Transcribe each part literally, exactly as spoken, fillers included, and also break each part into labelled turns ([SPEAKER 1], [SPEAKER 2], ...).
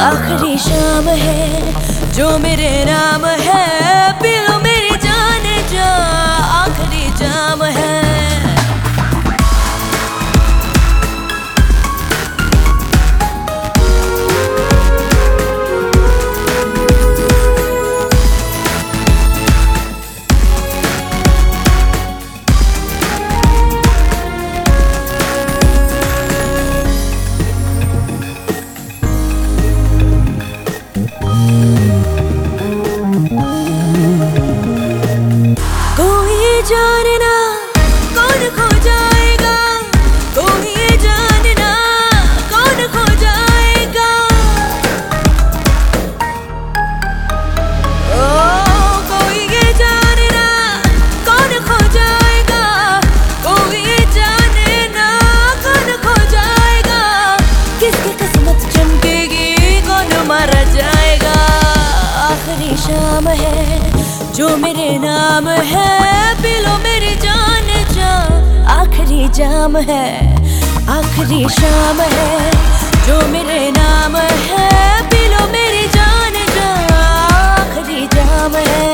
[SPEAKER 1] आखिरी शाम है जो मेरे नाम है, पी लो मेरी जान जा, आखिरी जाम है। जानना कौन खो जाएगा, कोई ये जानना कौन खो जाएगा। ओ कोई ये जानना कौन खो जाएगा, कोई ये जानना कौन खो जाएगा। किसकी किस्मत चमकेगी, कौन मारा जाएगा। आखिरी शाम है जो मेरे नाम है, पी लो मेरी जान जा, आखिरी जाम है। आखिरी शाम है जो मेरे नाम है, पी लो मेरी जान जा, आखिरी जाम है।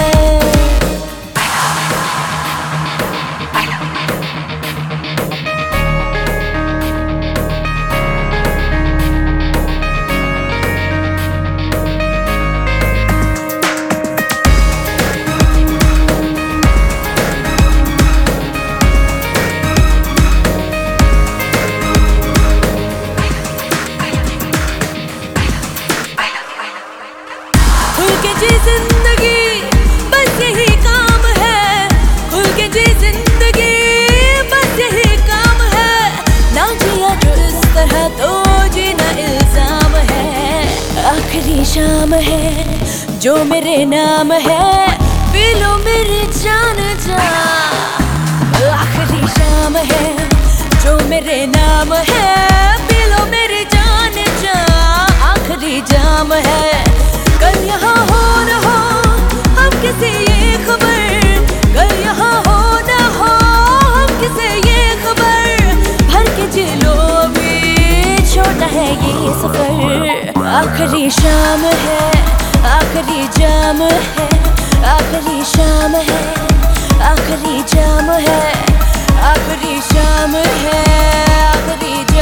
[SPEAKER 1] जिंदगी बस यही काम है, खुल के जी जिंदगी बस यही काम है। ना जिया जो इस तरह तो जीना इल्जाम है। आखिरी शाम है जो मेरे नाम है, पी लो मेरी जान जा। आखिरी शाम है जो मेरे नाम है, पी लो मेरी जान जा, आखिरी जाम है। कल यहाँ हो न हो हम किसी ये खबर, कल यहाँ हो न हो हम किसी ये खबर। भर के जिलो भी छोटा है ये सफर। आखिरी शाम है, आखिरी जाम है, आखिरी शाम है, आखिरी जाम है, आखिरी शाम है, आखिरी